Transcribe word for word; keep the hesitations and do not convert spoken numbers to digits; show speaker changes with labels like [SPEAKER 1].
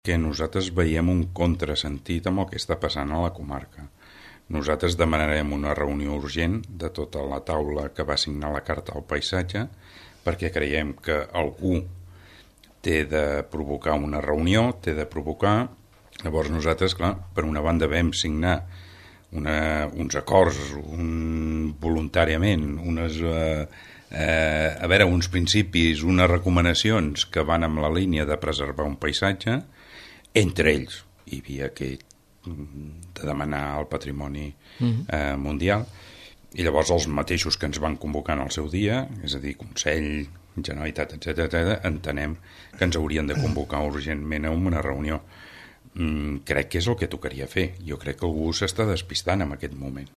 [SPEAKER 1] que nosaltres veiem un contrasentit amb el que està passant a la comarca. Nosaltres demanarem una reunió urgent de tota la taula que va signar la Carta al Paisatge perquè creiem que algú té de provocar una reunió, té de provocar... Llavors nosaltres, clar, per una banda vam signar una, uns acords un, voluntàriament, unes... Eh, eh, a veure, uns principis, unes recomanacions que van amb la línia de preservar un paisatge. Entre ells hi havia aquest de demanar el patrimoni eh, mundial, i llavors els mateixos que ens van convocar en el seu dia, és a dir, Consell, Generalitat, etcètera, etcètera, entenem que ens haurien de convocar urgentment a una reunió. Mm, crec que és el que tocaria fer. Jo crec que algú s'està despistant en aquest moment.